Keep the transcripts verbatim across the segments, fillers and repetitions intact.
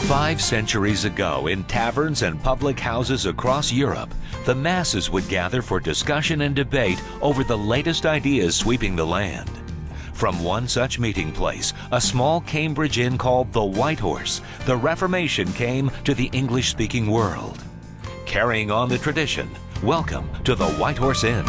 Five centuries ago, in taverns and public houses across Europe, the masses would gather for discussion and debate over the latest ideas sweeping the land. From one such meeting place, a small Cambridge inn called the White Horse, the Reformation came to the English-speaking world. Carrying on the tradition, welcome to the White Horse Inn.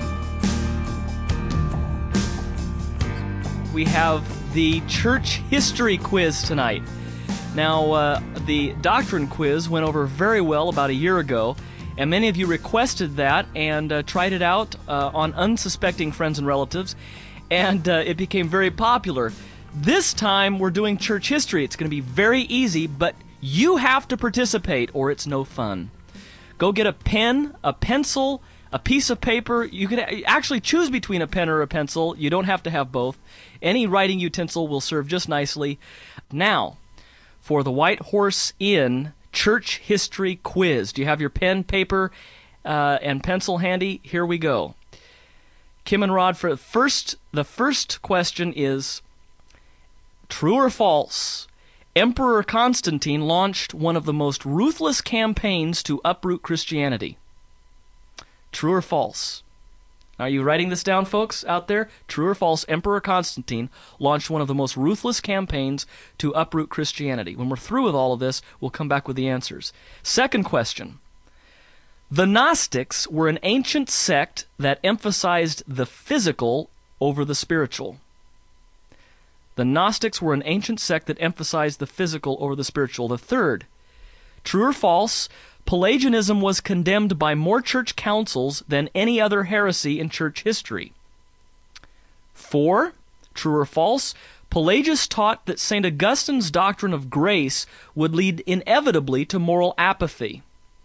We have the church history quiz tonight. Now, uh, the doctrine quiz went over very well about a year ago, and many of you requested that and uh, tried it out uh, on unsuspecting friends and relatives, and uh, it became very popular. This time, we're doing church history. It's going to be very easy, but you have to participate or it's no fun. Go get a pen, a pencil, a piece of paper. You can actually choose between a pen or a pencil. You don't have to have both. Any writing utensil will serve just nicely. Now, for the White Horse Inn Church History Quiz. Do you have your pen, paper, uh, and pencil handy? Here we go. Kim and Rod, for the first, the first question is, true or false? Emperor Constantine launched one of the most ruthless campaigns to uproot Christianity. True or false? Are you writing this down, folks, out there? True or false, Emperor Constantine launched one of the most ruthless campaigns to uproot Christianity. When we're through with all of this, we'll come back with the answers. Second question. The Gnostics were an ancient sect that emphasized the physical over the spiritual. The Gnostics were an ancient sect that emphasized the physical over the spiritual. The third. True or false, Pelagianism was condemned by more church councils than any other heresy in church history. Four, true or false, Pelagius taught that Saint Augustine's doctrine of grace would lead inevitably to moral apathy.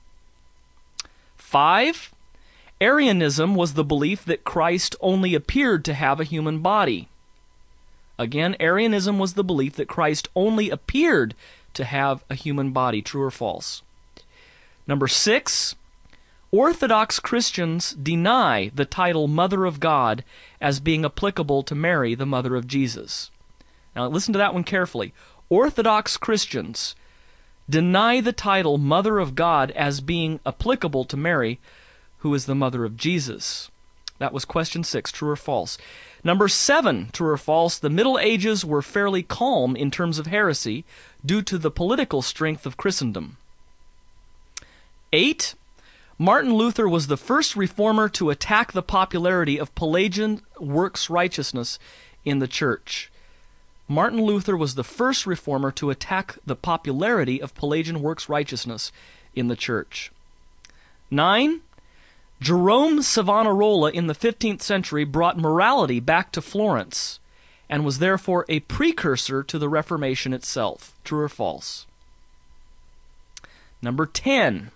Five, Arianism was the belief that Christ only appeared to have a human body. Again, Arianism was the belief that Christ only appeared to have a human body. True or false? Number six, Orthodox Christians deny the title Mother of God as being applicable to Mary, the mother of Jesus. Now listen to that one carefully. Orthodox Christians deny the title Mother of God as being applicable to Mary, who is the mother of Jesus. That was question six, true or false. Number seven, true or false, the Middle Ages were fairly calm in terms of heresy due to the political strength of Christendom. Eight, Martin Luther was the first reformer to attack the popularity of Pelagian works righteousness in the church. Martin Luther was the first reformer to attack the popularity of Pelagian works righteousness in the church. Nine, Jerome Savonarola in the fifteenth century brought morality back to Florence and was therefore a precursor to the Reformation itself. True or false? Number ten,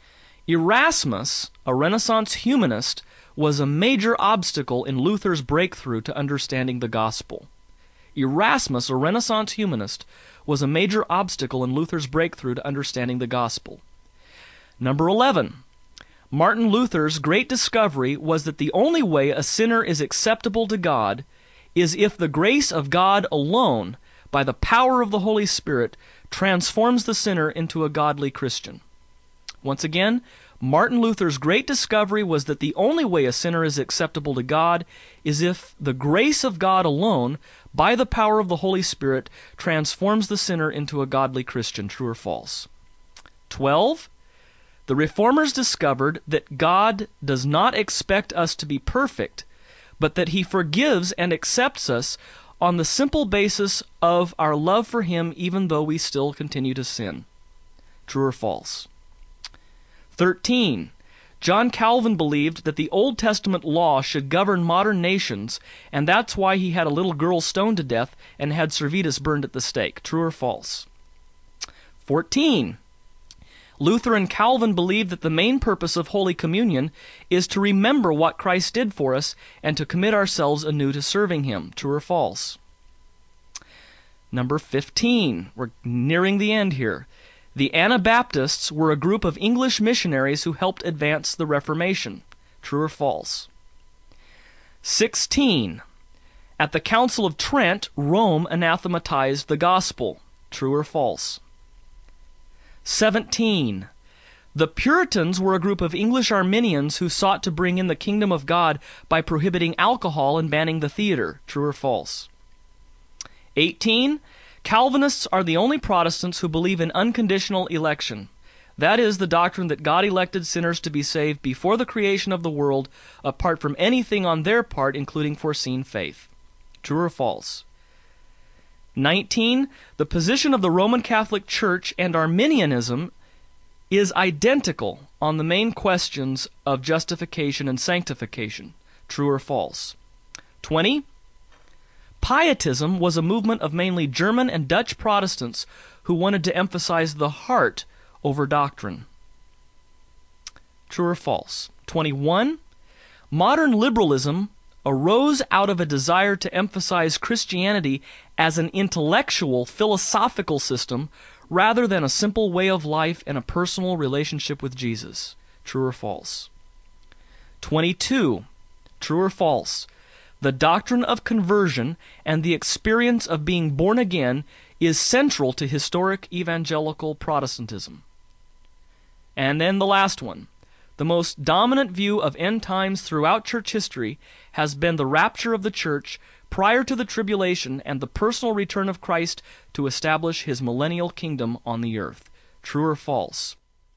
Erasmus, a Renaissance humanist, was a major obstacle in Luther's breakthrough to understanding the gospel. Erasmus, a Renaissance humanist, was a major obstacle in Luther's breakthrough to understanding the gospel. Number eleven, Martin Luther's great discovery was that the only way a sinner is acceptable to God is if the grace of God alone, by the power of the Holy Spirit, transforms the sinner into a godly Christian. Once again, Martin Luther's great discovery was that the only way a sinner is acceptable to God is if the grace of God alone, by the power of the Holy Spirit, transforms the sinner into a godly Christian. True or false? Twelve, the Reformers discovered that God does not expect us to be perfect, but that He forgives and accepts us on the simple basis of our love for Him even though we still continue to sin. True or false? Thirteen, John Calvin believed that the Old Testament law should govern modern nations, and that's why he had a little girl stoned to death and had Servetus burned at the stake. True or false? Fourteen, Luther and Calvin believed that the main purpose of Holy Communion is to remember what Christ did for us and to commit ourselves anew to serving Him. True or false? Number fifteen, we're nearing the end here. The Anabaptists were a group of English missionaries who helped advance the Reformation. True or false? Sixteen, at the Council of Trent, Rome anathematized the gospel. True or false? seventeen. The Puritans were a group of English Arminians who sought to bring in the kingdom of God by prohibiting alcohol and banning the theater. True or false? eighteen. Calvinists are the only Protestants who believe in unconditional election. That is the doctrine that God elected sinners to be saved before the creation of the world, apart from anything on their part, including foreseen faith. True or false? nineteen. The position of the Roman Catholic Church and Arminianism is identical on the main questions of justification and sanctification. True or false? twenty. Pietism was a movement of mainly German and Dutch Protestants who wanted to emphasize the heart over doctrine. True or false? twenty-one. Modern liberalism arose out of a desire to emphasize Christianity as an intellectual, philosophical system rather than a simple way of life and a personal relationship with Jesus. True or false? twenty-two. True or false? The doctrine of conversion and the experience of being born again is central to historic evangelical Protestantism. And then the last one. The most dominant view of end times throughout church history has been the rapture of the church prior to the tribulation and the personal return of Christ to establish his millennial kingdom on the earth. True or false?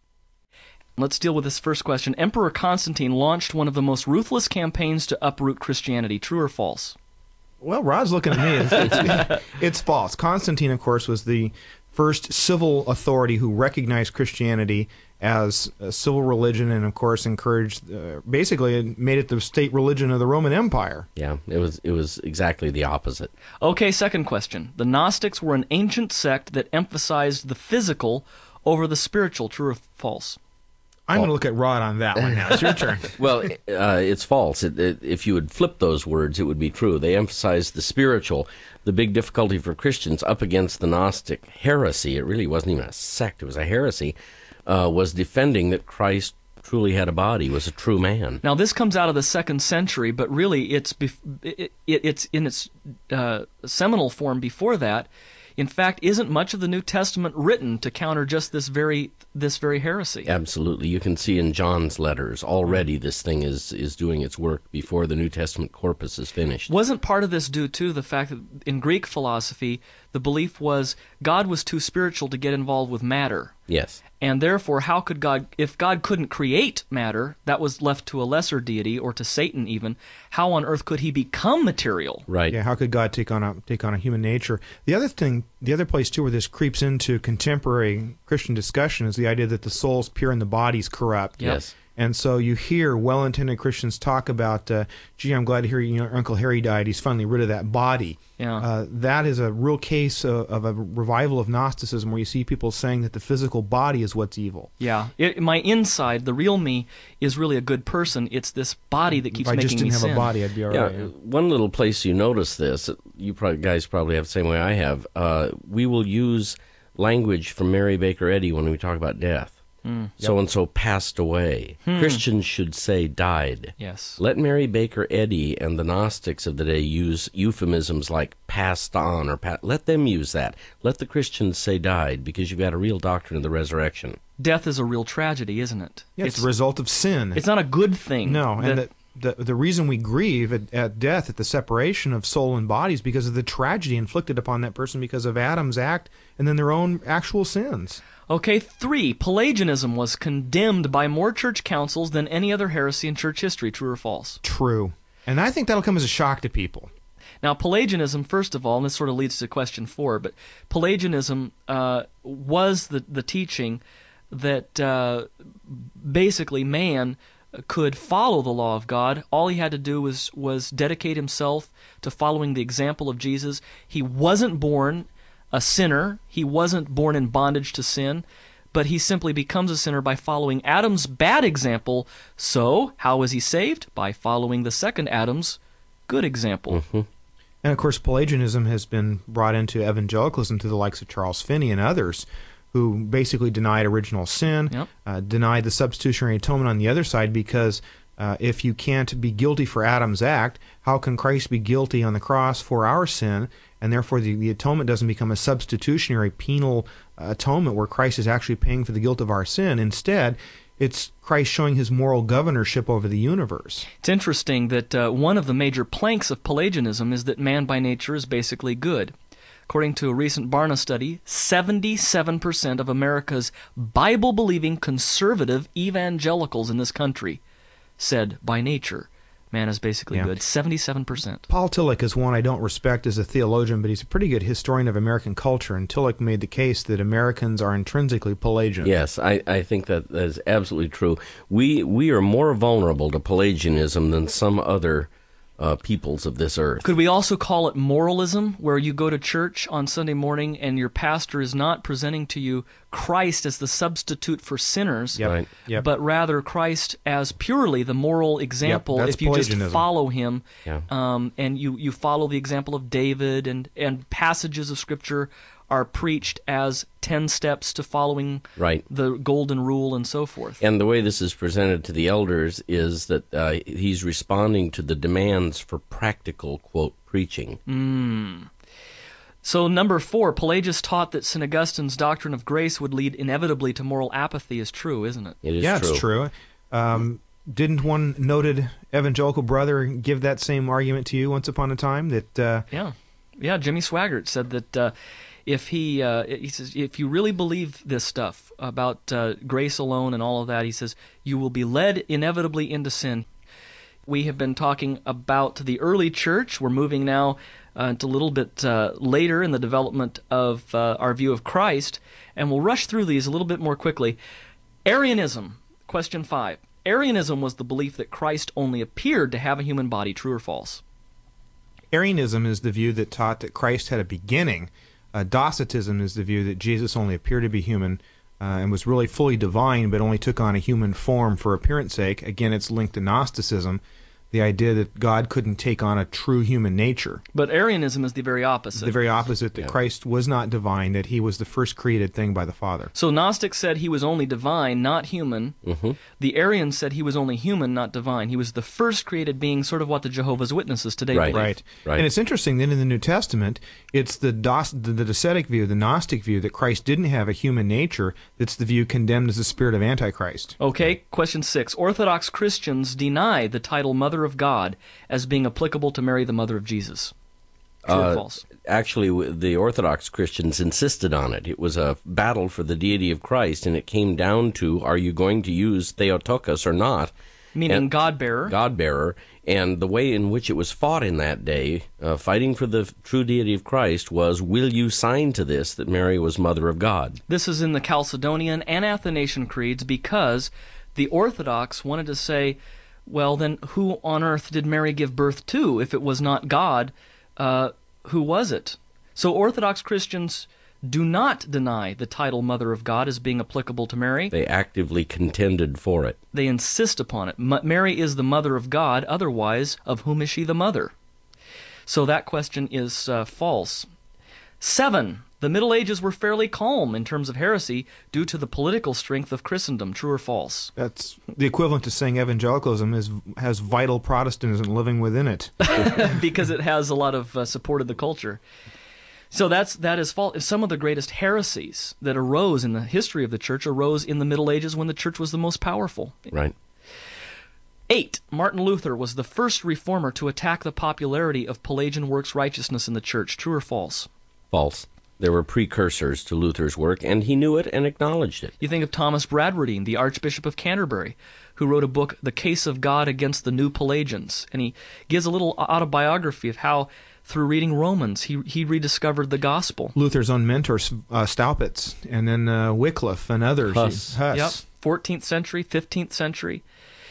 Let's deal with this first question. Emperor Constantine launched one of the most ruthless campaigns to uproot Christianity. True or false? Well, Rod's looking at me. It's, it's, it's false. Constantine, of course, was the first civil authority who recognized Christianity as a civil religion and, of course, encouraged, uh, basically made it the state religion of the Roman Empire. Yeah, it was it was exactly the opposite. Okay, second question. The Gnostics were an ancient sect that emphasized the physical over the spiritual. True or false? I'm going to look at Rod on that one now. It's your turn. Well, uh, it's false. It, it, if you would flip those words, it would be true. They emphasized the spiritual. The big difficulty for Christians up against the Gnostic heresy, it really wasn't even a sect, it was a heresy, uh, was defending that Christ truly had a body, was a true man. Now, this comes out of the second century, but really it's bef- it, it, it's in its uh, seminal form before that. In fact, isn't much of the New Testament written to counter just this very this very heresy? Absolutely. You can see in John's letters already this thing is, is doing its work before the New Testament corpus is finished. Wasn't part of this due to the fact that in Greek philosophy, the belief was God was too spiritual to get involved with matter? Yes. And therefore, how could God, if God couldn't create matter, that was left to a lesser deity, or to Satan even, how on earth could he become material? Right. Yeah, how could God take on a take on a human nature? The other thing, the other place too where this creeps into contemporary Christian discussion is the idea that the soul's pure and the body's corrupt. Yes. And so you hear well-intended Christians talk about, uh, gee, I'm glad to hear you know, Uncle Harry died. He's finally rid of that body. Yeah. Uh, that is a real case of, of a revival of Gnosticism where you see people saying that the physical body is what's evil. Yeah. It, my inside, the real me, is really a good person. It's this body that keeps if I making just didn't me have sin. a body, I'd be all Yeah, right. Yeah. one little place you notice this, you probably, guys probably have the same way I have, uh, we will use language from Mary Baker Eddy when we talk about death. Mm. So-and-so passed away. Hmm. Christians should say died. Yes. Let Mary Baker Eddy and the Gnostics of the day use euphemisms like passed on, or pa- let them use that. Let the Christians say died, because you've got a real doctrine of the resurrection. Death is a real tragedy, isn't it? Yeah, it's, it's a result of sin. It's not a good thing. No, and that, the, the the reason we grieve at, at death, at the separation of soul and body, is because of the tragedy inflicted upon that person because of Adam's act and then their own actual sins. Okay, three, Pelagianism was condemned by more church councils than any other heresy in church history. True or false? True. And I think that'll come as a shock to people. Now, Pelagianism, first of all, and this sort of leads to question four, but Pelagianism uh, was the, the teaching that uh, basically man could follow the law of God. All he had to do was, was dedicate himself to following the example of Jesus. He wasn't born a sinner. He wasn't born in bondage to sin, but he simply becomes a sinner by following Adam's bad example. So, how was he saved? By following the second Adam's good example. Mm-hmm. And of course, Pelagianism has been brought into evangelicalism through the likes of Charles Finney and others, who basically denied original sin, Yep. uh, denied the substitutionary atonement on the other side, because Uh, if you can't be guilty for Adam's act, how can Christ be guilty on the cross for our sin? And therefore the, the atonement doesn't become a substitutionary penal uh, atonement where Christ is actually paying for the guilt of our sin. Instead, it's Christ showing his moral governorship over the universe. It's interesting that uh, one of the major planks of Pelagianism is that man by nature is basically good. According to a recent Barna study, seventy-seven percent of America's Bible-believing conservative evangelicals in this country said by nature man is basically Yeah. good. seventy-seven percent. Paul Tillich is one I don't respect as a theologian, but he's a pretty good historian of American culture, and Tillich made the case that Americans are intrinsically Pelagian. Yes, I, I think that that is absolutely true. We we are more vulnerable to Pelagianism than some other uh, peoples of this earth. Could we also call it moralism, where you go to church on Sunday morning and your pastor is not presenting to you Christ as the substitute for sinners, Yep. Right. Yep. but rather Christ as purely the moral example that's if you just Pelagianism. follow him, Yeah. um, and you, you follow the example of David, and, and passages of Scripture are preached as ten steps to following Right. the golden rule and so forth. And the way this is presented to the elders is that uh, he's responding to the demands for practical, quote, preaching. Mm. So number four, Pelagius taught that Saint Augustine's doctrine of grace would lead inevitably to moral apathy is true, isn't it? It is yeah, true. it's true. Um, didn't one noted evangelical brother give that same argument to you once upon a time? That uh, Yeah. Yeah, Jimmy Swaggart said that uh, if he, uh, he says, if you really believe this stuff about uh, grace alone and all of that, he says, you will be led inevitably into sin. We have been talking about the early church. We're moving now uh, to a little bit uh, later in the development of uh, our view of Christ, and we'll rush through these a little bit more quickly. Arianism, question five. Arianism was the belief that Christ only appeared to have a human body, true or false? Arianism is the view that taught that Christ had a beginning. Uh, Docetism is the view that Jesus only appeared to be human uh, and was really fully divine, but only took on a human form for appearance sake. Again, it's linked to Gnosticism, the idea that God couldn't take on a true human nature. But Arianism is the very opposite. The very opposite, that Yeah. Christ was not divine, that he was the first created thing by the Father. So Gnostics said he was only divine, not human. Mm-hmm. The Arians said he was only human, not divine. He was the first created being, sort of what the Jehovah's Witnesses today Right. believe. Right. Right. And it's interesting that in the New Testament, it's the, Dos- the, the Docetic view, the Gnostic view, that Christ didn't have a human nature, that's the view condemned as the spirit of Antichrist. Okay, question six. Orthodox Christians deny the title Mother of God as being applicable to Mary, the mother of Jesus. True or Uh, false? Actually, w- the Orthodox Christians insisted on it. It was a battle for the deity of Christ, and it came down to, are you going to use Theotokos or not? Meaning and- God-bearer. God-bearer, and the way in which it was fought in that day, uh, fighting for the f- true deity of Christ, was, will you sign to this that Mary was Mother of God? This is in the Chalcedonian and Athanasian creeds because the Orthodox wanted to say, well, then who on earth did Mary give birth to? If it was not God, uh, who was it? So Orthodox Christians do not deny the title Mother of God as being applicable to Mary. They actively contended for it. They insist upon it. M- Mary is the Mother of God, otherwise, of whom is she the mother? So that question is uh, false. Seven, the Middle Ages were fairly calm in terms of heresy due to the political strength of Christendom. True or false? That's the equivalent to saying evangelicalism is, has vital Protestantism living within it. Because it has a lot of uh, support of the culture. So that's that is false. Some of the greatest heresies that arose in the history of the church arose in the Middle Ages when the church was the most powerful. Right. Eight, Martin Luther was the first reformer to attack the popularity of Pelagian works righteousness in the church. True or false? False. There were precursors to Luther's work, and he knew it and acknowledged it. You think of Thomas Bradwardine, the Archbishop of Canterbury, who wrote a book, The Case of God Against the New Pelagians. And he gives a little autobiography of how, through reading Romans, he he rediscovered the gospel. Luther's own mentor, uh, Staupitz, and then uh, Wycliffe and others. Huss. Huss. Yep, fourteenth century, fifteenth century.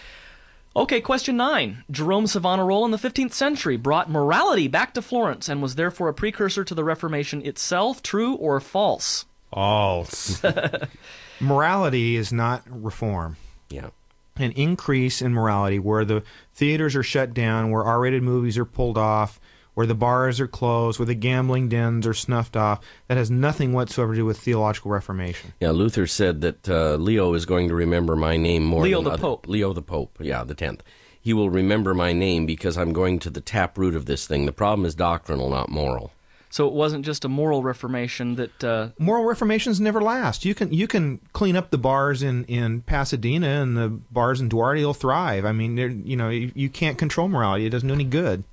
Okay, question nine. Jerome Savonarola in the fifteenth century brought morality back to Florence and was therefore a precursor to the Reformation itself. True or false? False. Morality is not reform. Yeah. An increase in morality where the theaters are shut down, where R-rated movies are pulled off, where the bars are closed, where the gambling dens are snuffed off. That has nothing whatsoever to do with theological reformation. Yeah, Luther said that uh, Leo is going to remember my name more Leo than the other- Pope. Leo the Pope, yeah, the tenth. He will remember my name because I'm going to the tap root of this thing. The problem is doctrinal, not moral. So it wasn't just a moral reformation that... Uh, Moral reformations never last. You can you can clean up the bars in, in Pasadena, and the bars in Duarte will thrive. I mean, they're- you know, you, you can't control morality. It doesn't do any good.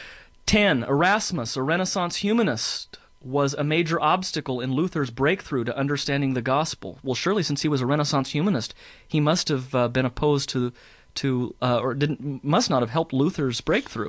ten. Erasmus, a Renaissance humanist, was a major obstacle in Luther's breakthrough to understanding the gospel. Well, surely since he was a Renaissance humanist, he must have uh, been opposed to, to uh, or didn't must not have helped Luther's breakthrough.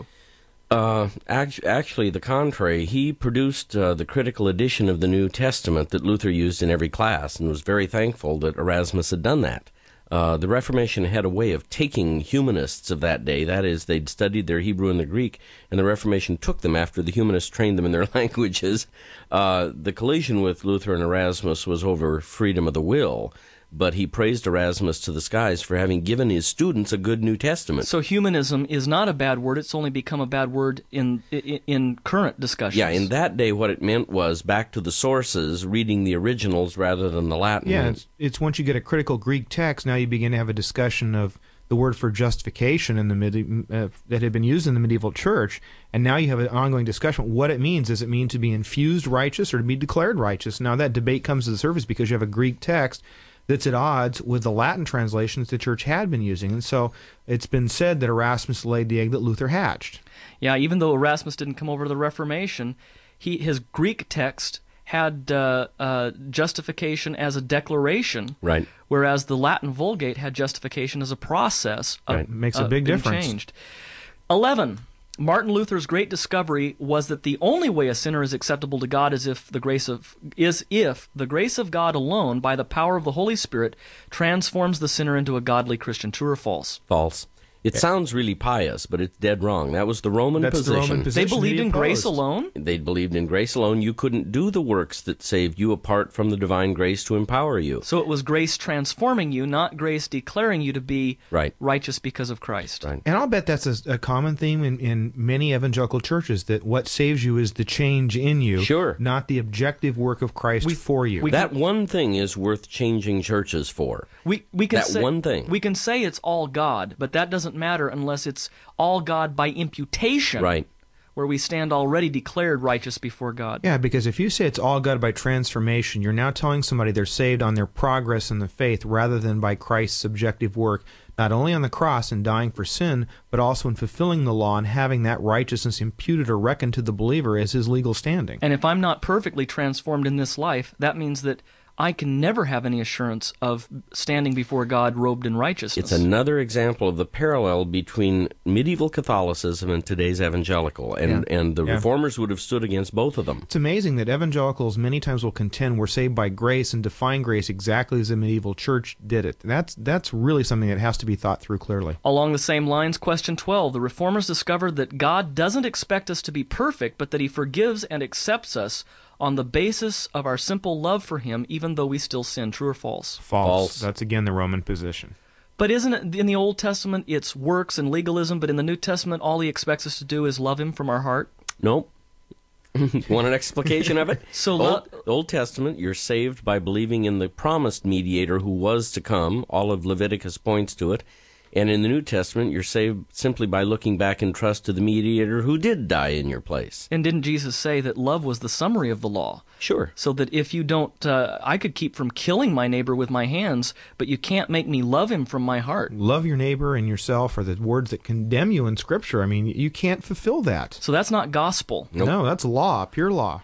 Uh, act- actually, the contrary. He produced uh, the critical edition of the New Testament that Luther used in every class, and was very thankful that Erasmus had done that. Uh, the Reformation had a way of taking humanists of that day. That is, they'd studied their Hebrew and the Greek, and the Reformation took them after the humanists trained them in their languages. Uh, the collision with Luther and Erasmus was over freedom of the will, but he praised Erasmus to the skies for having given his students a good New Testament. So humanism is not a bad word. It's only become a bad word in in, in current discussions. Yeah, in that day, what it meant was back to the sources, reading the originals rather than the Latin. Yeah, it's, it's once you get a critical Greek text, now you begin to have a discussion of the word for justification in the midi- uh, that had been used in the medieval church, and now you have an ongoing discussion what it means. Does it mean to be infused righteous or to be declared righteous? Now that debate comes to the surface because you have a Greek text that's at odds with the Latin translations the church had been using. And so it's been said that Erasmus laid the egg that Luther hatched. Yeah, even though Erasmus didn't come over to the Reformation, he his Greek text had uh, uh, justification as a declaration, Right. whereas the Latin Vulgate had justification as a process of Right. Makes a uh, big being difference. changed. eleven. Martin Luther's great discovery was that the only way a sinner is acceptable to God is if the grace of is if the grace of God alone, by the power of the Holy Spirit, transforms the sinner into a godly Christian. True or false? False. It sounds really pious, but it's dead wrong. That was the Roman That's the position. Roman They position. believed he in grace opposed. alone. They believed in grace alone. You couldn't do the works that saved you apart from the divine grace to empower you. So it was grace transforming you, not grace declaring you to be Right. righteous because of Christ. Right. And I'll bet that's a, a common theme in, in many evangelical churches, that what saves you is the change in you, Sure. not the objective work of Christ for you. we- That one thing is worth changing churches for. We we can That say, one thing. We can say it's all God, but that doesn't matter unless it's all God by imputation. Right. Where we stand already declared righteous before God. Yeah, because if you say it's all God by transformation, you're now telling somebody they're saved on their progress in the faith rather than by Christ's subjective work, not only on the cross and dying for sin, but also in fulfilling the law and having that righteousness imputed or reckoned to the believer as his legal standing. And if I'm not perfectly transformed in this life, that means that I can never have any assurance of standing before God robed in righteousness. It's another example of the parallel between medieval Catholicism and today's evangelical, and, Yeah. and the Yeah. reformers would have stood against both of them. It's amazing that evangelicals many times will contend we're saved by grace and define grace exactly as the medieval church did it. That's that's really something that has to be thought through clearly. Along the same lines, question twelve, the Reformers discovered that God doesn't expect us to be perfect, but that He forgives and accepts us on the basis of our simple love for Him, even though we still sin. True or false? False. False. That's again the Roman position. But isn't it in the Old Testament it's works and legalism, but in the New Testament all He expects us to do is love Him from our heart? Nope. Want an explication of it? So Old, lo- Old Testament, you're saved by believing in the promised mediator who was to come. All of Leviticus points to it. And in the New Testament, you're saved simply by looking back in trust to the mediator who did die in your place. And didn't Jesus say that love was the summary of the law? Sure. So that if you don't, uh, I could keep from killing my neighbor with my hands, but you can't make me love him from my heart. Love your neighbor and yourself are the words that condemn you in Scripture. I mean, you can't fulfill that. So that's not gospel. Nope. No, that's law, pure law.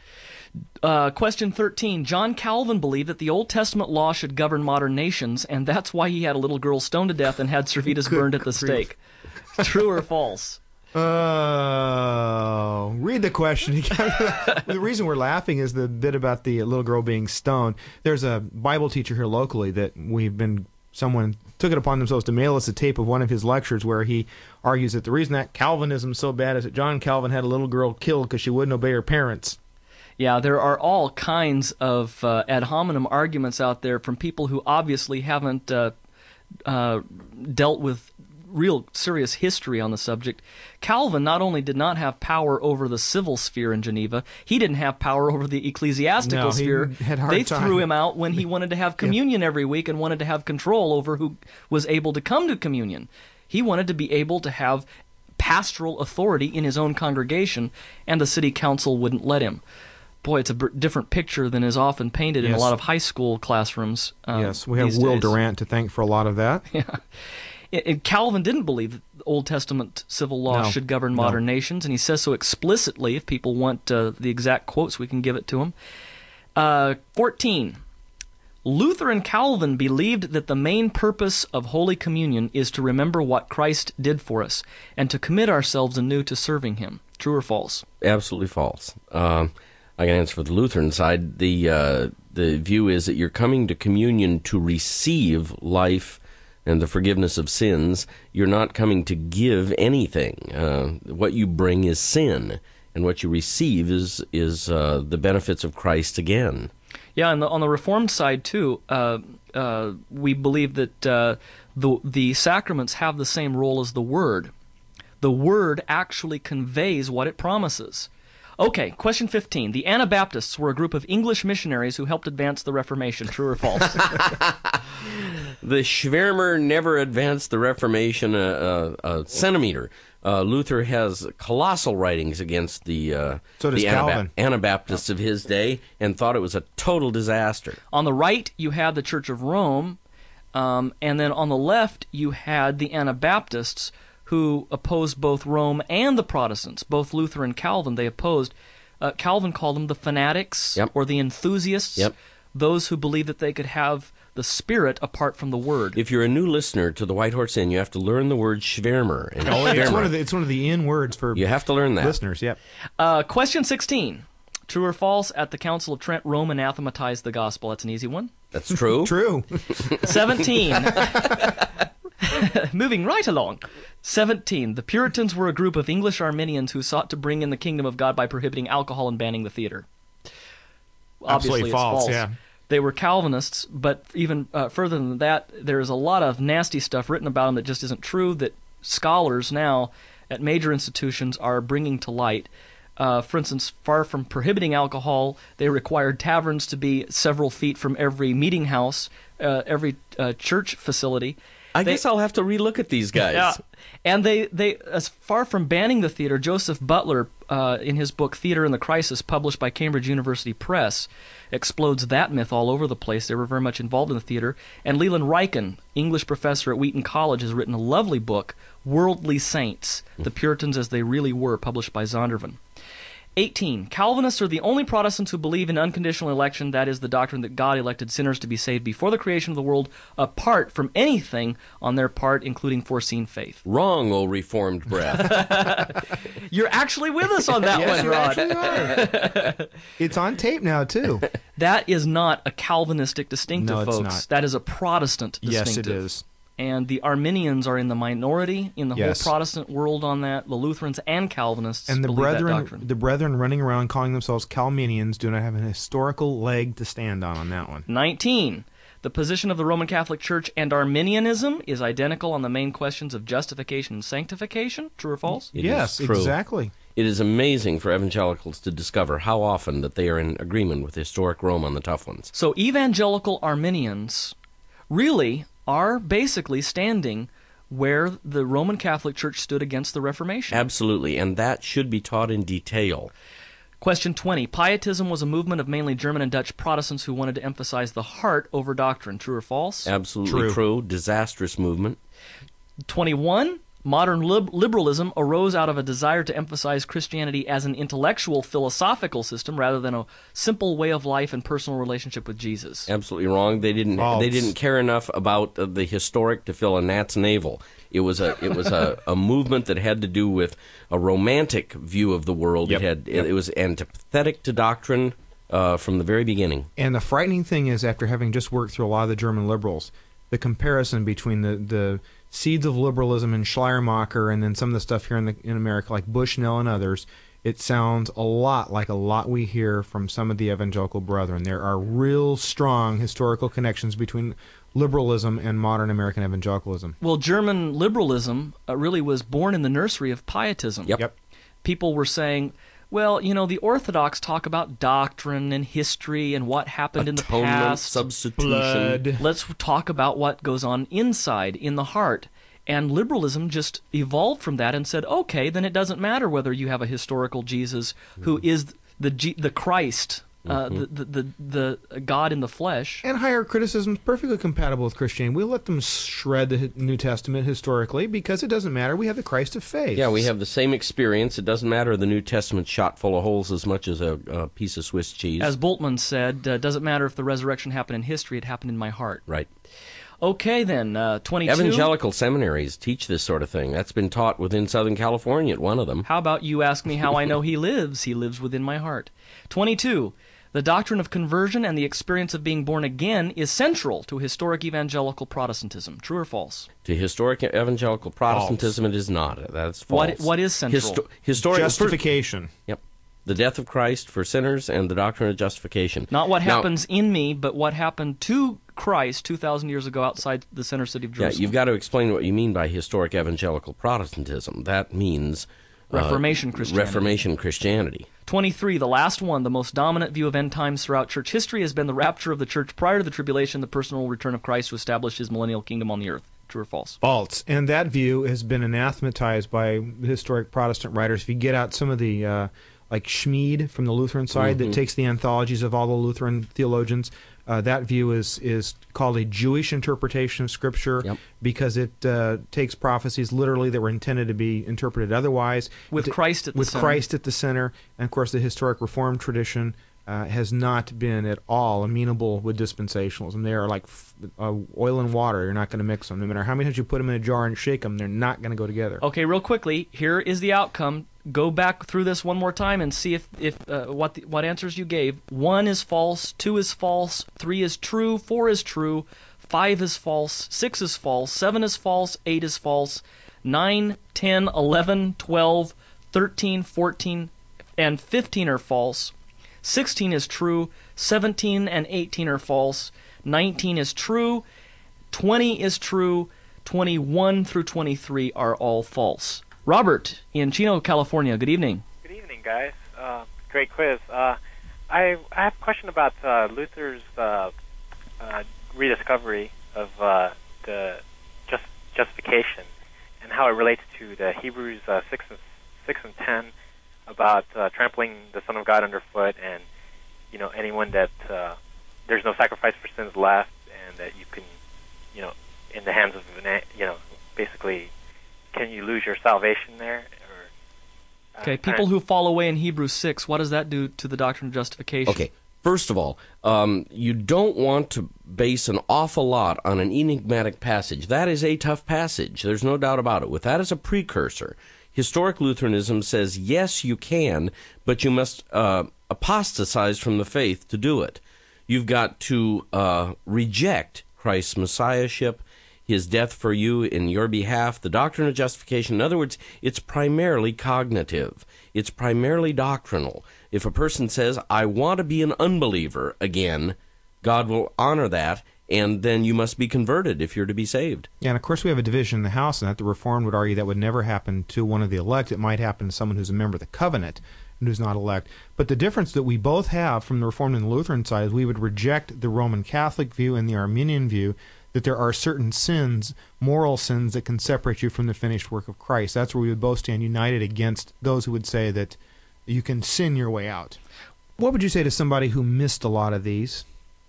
Uh, question thirteen. John Calvin believed that the Old Testament law should govern modern nations, and that's why he had a little girl stoned to death and had Servetus burned at the stake. True or false? Oh, read the question again. The reason we're laughing is the bit about the little girl being stoned. There's a Bible teacher here locally that we've been, someone took it upon themselves to mail us a tape of one of his lectures where he argues that the reason that Calvinism's so bad is that John Calvin had a little girl killed because she wouldn't obey her parents. Yeah, there are all kinds of uh, ad hominem arguments out there from people who obviously haven't uh, uh, dealt with real serious history on the subject. Calvin not only did not have power over the civil sphere in Geneva, he didn't have power over the ecclesiastical No, he sphere. had a hard They time. threw him out when he wanted to have communion every week and wanted to have control over who was able to come to communion. He wanted to be able to have pastoral authority in his own congregation, and the city council wouldn't let him. Boy, it's a b- different picture than is often painted in a Yes. lot of high school classrooms. Um, yes, we have these Will days. Durant to thank for a lot of that. Yeah. And- and Calvin didn't believe that the Old Testament civil law No, should govern no. modern nations, and he says so explicitly. If people want uh, the exact quotes, we can give it to them. Uh, fourteen. Luther and Calvin believed that the main purpose of Holy Communion is to remember what Christ did for us and to commit ourselves anew to serving Him. True or false? Absolutely false. Um, I can answer for the Lutheran side. The uh, the view is that you're coming to communion to receive life and the forgiveness of sins. You're not coming to give anything. Uh, what you bring is sin, and what you receive is is uh, the benefits of Christ again. Yeah, and the, on the Reformed side too, uh, uh, we believe that uh, the the sacraments have the same role as the Word. The Word actually conveys what it promises. Okay, question fifteen. The Anabaptists were a group of English missionaries who helped advance the Reformation. True or false? The Schwärmer never advanced the Reformation a, a, a centimeter. Uh, Luther has colossal writings against the uh, So does the Calvin. Anabaptists of his day, and thought it was a total disaster. On the right, you had the Church of Rome, um, and then on the left, you had the Anabaptists, who opposed both Rome and the Protestants. Both Luther and Calvin, they opposed. Uh, Calvin called them the fanatics, Yep. or the enthusiasts, Yep. those who believed that they could have the Spirit apart from the Word. If you're a new listener to the White Horse Inn, you have to learn the word Schwärmer. And Oh, it's Schwärmer. one of the it's one of the in words for You have to learn that. listeners. Yep. Uh, question sixteen. True or false? At the Council of Trent, Rome anathematized the gospel. That's an easy one. That's true. True. seventeen. Moving right along. seventeen. The Puritans were a group of English Arminians who sought to bring in the kingdom of God by prohibiting alcohol and banning the theater. Obviously, Absolutely it's false, false. yeah. They were Calvinists, but even uh, further than that, there's a lot of nasty stuff written about them that just isn't true, that scholars now at major institutions are bringing to light. Uh, for instance, far from prohibiting alcohol, they required taverns to be several feet from every meeting house, uh, every uh, church facility. I They- guess I'll have to relook at these guys. Yeah, and they, they as far from banning the theater, Joseph Butler, uh, in his book Theater in the Crisis, published by Cambridge University Press, explodes that myth all over the place. They were very much involved in the theater. And Leland Ryken, English professor at Wheaton College, has written a lovely book, Worldly Saints, The Puritans as They Really Were, published by Zondervan. eighteen. Calvinists are the only Protestants who believe in unconditional election, that is, the doctrine that God elected sinners to be saved before the creation of the world, apart from anything on their part, including foreseen faith. Wrong, O Reformed breath. You're actually with us on that Yes, one, you Rod. actually are. It's on tape now too. That is not a Calvinistic distinctive, No, it's folks. not. That is a Protestant Yes, distinctive. it is. And the Arminians are in the minority in the Yes. whole Protestant world on that. The Lutherans and Calvinists And the believe that brethren, doctrine. the brethren running around calling themselves Calminians do not have an historical leg to stand on on that one. nineteen. The position of the Roman Catholic Church and Arminianism is identical on the main questions of justification and sanctification. True or false? It yes, is true. exactly. It is amazing for evangelicals to discover how often that they are in agreement with historic Rome on the tough ones. So evangelical Arminians really are basically standing where the Roman Catholic Church stood against the Reformation. Absolutely, and that should be taught in detail. Question twenty. Pietism was a movement of mainly German and Dutch Protestants who wanted to emphasize the heart over doctrine. True or false? Absolutely True. true. Disastrous movement. twenty-one. Modern lib- liberalism arose out of a desire to emphasize Christianity as an intellectual, philosophical system rather than a simple way of life and personal relationship with Jesus. Absolutely wrong. They didn't. False. They didn't care enough about uh, the historic to fill a gnat's navel. It was a. It was a, a movement that had to do with a romantic view of the world. Yep. It had. Yep. It was antipathetic to doctrine uh, from the very beginning. And the frightening thing is, after having just worked through a lot of the German liberals, the comparison between the, the seeds of liberalism in Schleiermacher and then some of the stuff here in the, in America, like Bushnell and others, it sounds a lot like a lot we hear from some of the evangelical brethren. There are real strong historical connections between liberalism and modern American evangelicalism. Well, German liberalism uh, really was born in the nursery of pietism. Yep. Yep. People were saying, well, you know, the Orthodox talk about doctrine and history and what happened in the Atonement, past. substitution. Blood. Let's talk about what goes on inside, in the heart. And liberalism just evolved from that and said, okay, then it doesn't matter whether you have a historical Jesus who is the G- the Christ, uh, Mm-hmm. the, the, the, the God in the flesh. And higher criticism is perfectly compatible with Christianity. We let them shred the Hi- New Testament historically because it doesn't matter. We have the Christ of faith. Yeah, we have the same experience. It doesn't matter the New Testament shot full of holes as much as a, a piece of Swiss cheese. As Bultmann said, uh, doesn't matter if the resurrection happened in history, it happened in my heart. Right. Okay, then, uh, twenty-two. Evangelical seminaries teach this sort of thing. That's been taught within Southern California at one of them. How about you ask me how I know he lives? He lives within my heart. twenty-two. The doctrine of conversion and the experience of being born again is central to historic evangelical Protestantism. True or false? To historic evangelical Protestantism, it is not. That's false. What, what is central? Histo- historic Justification. Yep. The death of Christ for sinners and the doctrine of justification. Not what Now- happens in me, but what happened to Christ two thousand years ago outside the center city of Yeah, Jerusalem. you've got to explain what you mean by historic evangelical Protestantism. That means uh, Reformation Christianity. Reformation Christianity. twenty-three, the last one, the most dominant view of end times throughout church history has been the rapture of the church prior to the tribulation, the personal return of Christ to establish his millennial kingdom on the earth. True or false? False. And that view has been anathematized by historic Protestant writers. If you get out some of the, uh, like Schmid from the Lutheran side, Mm-hmm. that takes the anthologies of all the Lutheran theologians, uh, that view is, is called a Jewish interpretation of Scripture Yep. because it uh, takes prophecies literally that were intended to be interpreted otherwise. With It- Christ at the with center. Christ at the center. And, of course, the historic Reformed tradition uh, has not been at all amenable with dispensationalism. They are like f- uh, oil and water. You're not going to mix them. No matter how many times you put them in a jar and shake them, they're not going to go together. Okay, real quickly, here is the outcome. Go back through this one more time and see if, if uh, what the, what answers you gave. One is false, two is false, three is true, four is true, five is false, six is false, seven is false, eight is false, nine, ten, eleven, twelve, thirteen, fourteen, and fifteen are false. sixteen is true, seventeen and eighteen are false, nineteen is true, twenty is true, twenty-one through twenty-three are all false. Robert in Chino, California. Good evening. Good evening, guys. Uh, great quiz. Uh, I, I have a question about uh, Luther's uh, uh, rediscovery of uh, the just, justification and how it relates to the Hebrews uh, six and six and ten about uh, trampling the Son of God underfoot, and you know anyone that uh, there's no sacrifice for sins left, and that you can, you know, in the hands of an, you know, basically. Can you lose your salvation there? Or, uh, Okay, people who fall away in Hebrews six, what does that do to the doctrine of justification? Okay, first of all, um, you don't want to base an awful lot on an enigmatic passage. That is a tough passage. There's no doubt about it. With that as a precursor, historic Lutheranism says, yes, you can, but you must uh, apostatize from the faith to do it. You've got to uh, reject Christ's messiahship, his death for you in your behalf, the doctrine of justification. In other words, it's primarily cognitive. It's primarily doctrinal. If a person says, I want to be an unbeliever again, God will honor that, and then you must be converted if you're to be saved. Yeah, and of course we have a division in the House, and that the Reformed would argue that would never happen to one of the elect. It might happen to someone who's a member of the covenant and who's not elect. But the difference that we both have from the Reformed and the Lutheran side is we would reject the Roman Catholic view and the Arminian view that there are certain sins, moral sins, that can separate you from the finished work of Christ. That's where we would both stand united against those who would say that you can sin your way out. What would you say to somebody who missed a lot of these?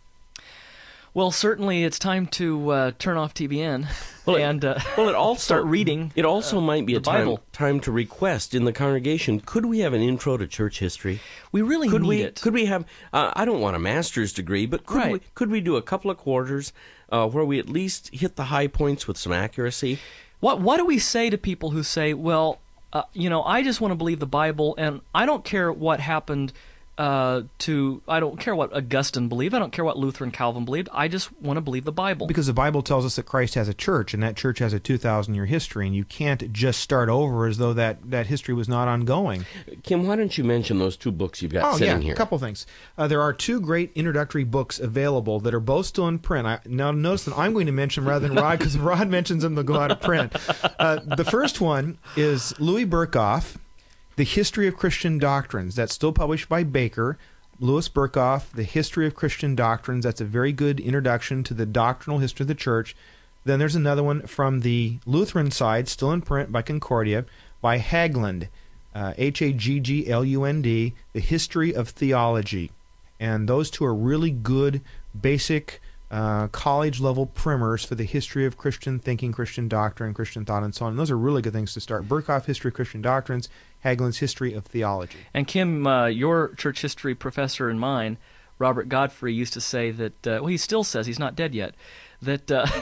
Well, certainly it's time to uh, turn off T B N Well, it- and uh, Well, it also start reading. It also uh, might be the a time, Bible. time to request in the congregation. Could we have an intro to church history? We really Could need we? it. Could we have? Uh, I don't want a master's degree, but could Right. we? Could we do a couple of quarters uh, where we at least hit the high points with some accuracy? What What do we say to people who say, well, uh, you know, I just want to believe the Bible, and I don't care what happened uh, to, I don't care what Augustine believed, I don't care what Luther and Calvin believed, I just want to believe the Bible. Because the Bible tells us that Christ has a church, and that church has a two thousand year history, and you can't just start over as though that, that history was not ongoing. Kim, why don't you mention those two books you've got oh, sitting yeah, here? a couple things. Uh, there are two great introductory books available that are both still in print. I, now, notice that I'm going to mention them rather than Rod, because if Rod mentions them, they'll go out of print. Uh, the first one is Louis Berkhoff, The History of Christian Doctrines. That's still published by Baker. Louis Berkhoff, The History of Christian Doctrines. That's a very good introduction to the doctrinal history of the church. Then there's another one from the Lutheran side, still in print by Concordia, by Haglund, uh, H A G G L U N D, The History of Theology. And those two are really good, basic, uh, college-level primers for the history of Christian thinking, Christian doctrine, Christian thought, and so on. And those are really good things to start. Berkhoff, History of Christian Doctrines, Haglund's History of Theology. And Kim, uh, your church history professor and mine, Robert Godfrey, used to say that, uh, well, he still says, he's not dead yet, that uh,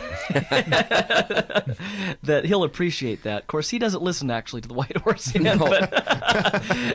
that he'll appreciate that. Of course, he doesn't listen actually to the White Horse Inn, no. but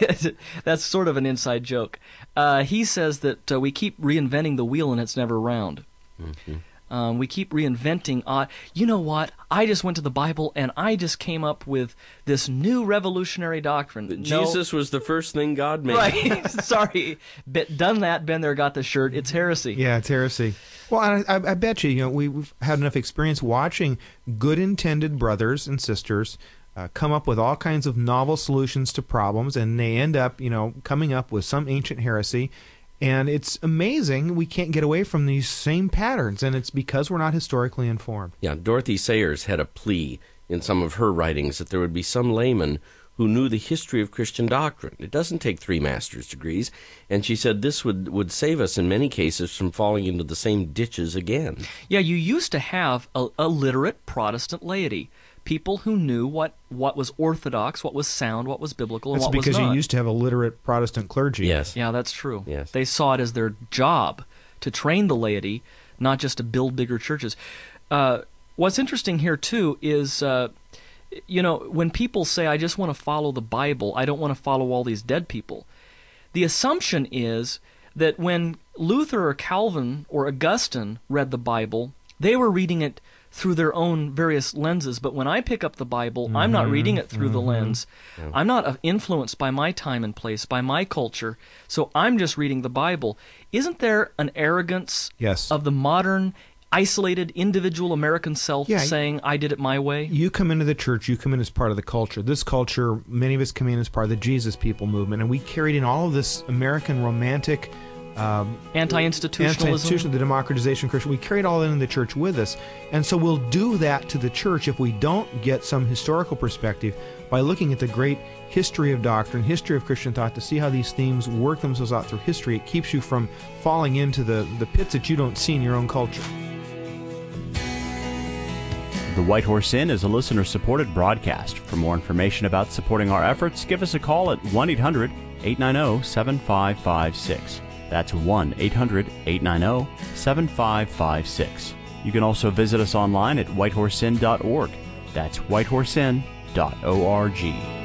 that's sort of an inside joke. Uh, he says that uh, we keep reinventing the wheel and it's never round. Mm-hmm. Um, we keep reinventing. Uh, you know what? I just went to the Bible and I just came up with this new revolutionary doctrine. Jesus no. was the first thing God made. Right. Sorry. But done that, been there, got the shirt. It's heresy. Yeah, it's heresy. Well, I, I, I bet you, you know, we, we've had enough experience watching good-intended brothers and sisters uh, come up with all kinds of novel solutions to problems, and they end up, you know, coming up with some ancient heresy. And it's amazing we can't get away from these same patterns, and it's because we're not historically informed. Yeah, Dorothy Sayers had a plea in some of her writings that there would be some layman who knew the history of Christian doctrine. It doesn't take three master's degrees, and she said this would, would save us in many cases from falling into the same ditches again. Yeah, you used to have a, a literate Protestant laity. People who knew what, what was orthodox, what was sound, what was biblical, and that's what was not. That's because you used to have a literate Protestant clergy. Yes. Yeah, that's true. Yes. They saw it as their job to train the laity, not just to build bigger churches. Uh, what's interesting here, too, is, uh, you know, when people say, I just want to follow the Bible, I don't want to follow all these dead people, the assumption is that when Luther or Calvin or Augustine read the Bible, they were reading it through their own various lenses. But when I pick up the Bible, mm-hmm, I'm not reading it through mm-hmm. the lens. Yeah. I'm not uh, influenced by my time and place, by my culture. So I'm just reading the Bible. Isn't there an arrogance yes. of the modern, isolated, individual American self yeah, saying, I did it my way? You come into the church, you come in as part of the culture. This culture, many of us come in as part of the Jesus People movement, and we carried in all of this American romantic Um, anti-institutionalism, anti-institutional, the democratization of Christian. We carried all that in the church with us. And so we'll do that to the church if we don't get some historical perspective by looking at the great history of doctrine, history of Christian thought, to see how these themes work themselves out through history. It keeps you from falling into the, the pits that you don't see in your own culture. The White Horse Inn is a listener-supported broadcast. For more information about supporting our efforts, give us a call at one eight hundred eight nine zero seven five five six. That's one eight hundred eight nine zero seven five five six. You can also visit us online at white horse inn dot org. That's white horse inn dot org.